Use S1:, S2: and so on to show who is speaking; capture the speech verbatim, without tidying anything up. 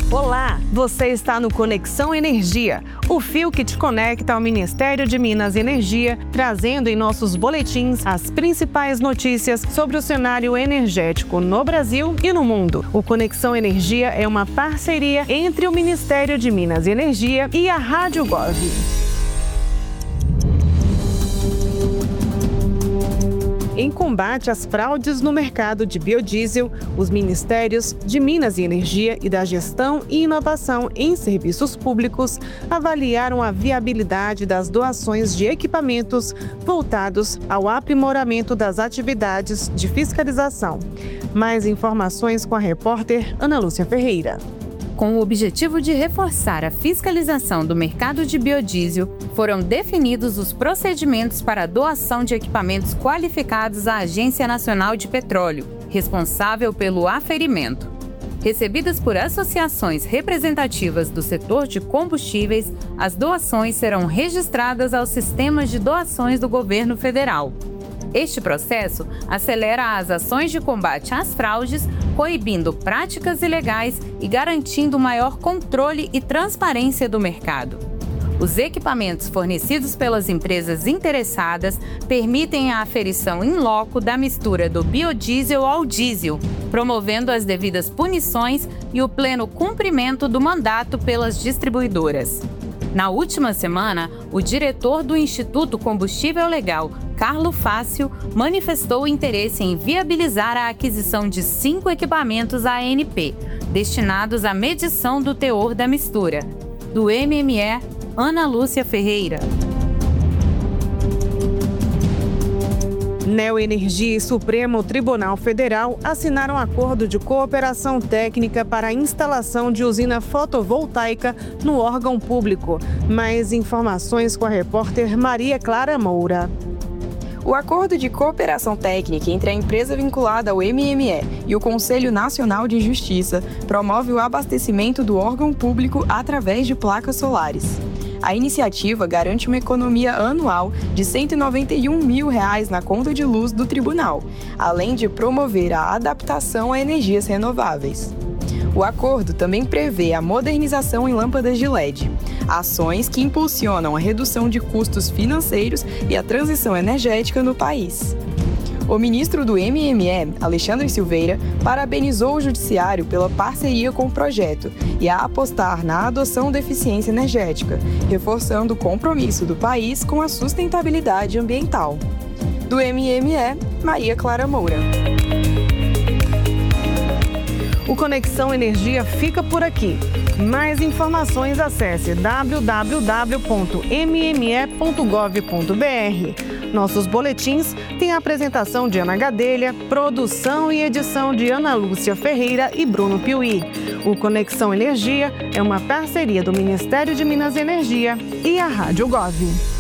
S1: Olá, você está no Conexão Energia, o fio que te conecta ao Ministério de Minas e Energia, trazendo em nossos boletins as principais notícias sobre o cenário energético no Brasil e no mundo. O Conexão Energia é uma parceria entre o Ministério de Minas e Energia e a Rádio Gov. Em combate às fraudes no mercado de biodiesel, os Ministérios de Minas e Energia e da Gestão e Inovação em Serviços Públicos avaliaram a viabilidade das doações de equipamentos voltados ao aprimoramento das atividades de fiscalização. Mais informações com a repórter Ana Lúcia Ferreira.
S2: Com o objetivo de reforçar a fiscalização do mercado de biodiesel, foram definidos os procedimentos para a doação de equipamentos qualificados à Agência Nacional de Petróleo, responsável pelo aferimento. Recebidas por associações representativas do setor de combustíveis, as doações serão registradas aos sistemas de doações do governo federal. Este processo acelera as ações de combate às fraudes, coibindo práticas ilegais e garantindo maior controle e transparência do mercado. Os equipamentos fornecidos pelas empresas interessadas permitem a aferição in loco da mistura do biodiesel ao diesel, promovendo as devidas punições e o pleno cumprimento do mandato pelas distribuidoras. Na última semana, o diretor do Instituto Combustível Legal, Carlo Fácio, manifestou interesse em viabilizar a aquisição de cinco equipamentos A N P, destinados à medição do teor da mistura. Do M M E, Ana Lúcia Ferreira.
S1: Neoenergia e Supremo Tribunal Federal assinaram acordo de cooperação técnica para a instalação de usina fotovoltaica no órgão público. Mais informações com a repórter Maria Clara Moura.
S3: O acordo de cooperação técnica entre a empresa vinculada ao M M E e o Conselho Nacional de Justiça promove o abastecimento do órgão público através de placas solares. A iniciativa garante uma economia anual de cento e noventa e um mil reais na conta de luz do tribunal, além de promover a adaptação a energias renováveis. O acordo também prevê a modernização em lâmpadas de L E D, ações que impulsionam a redução de custos financeiros e a transição energética no país. O ministro do M M E, Alexandre Silveira, parabenizou o Judiciário pela parceria com o projeto e a apostar na adoção da eficiência energética, reforçando o compromisso do país com a sustentabilidade ambiental. Do M M E, Maria Clara Moura.
S1: O Conexão Energia fica por aqui. Mais informações, acesse w w w ponto m m e ponto gov ponto b r. Nossos boletins têm a apresentação de Ana Gadelha, produção e edição de Ana Lúcia Ferreira e Bruno Piuí. O Conexão Energia é uma parceria do Ministério de Minas e Energia e a Rádio Gov.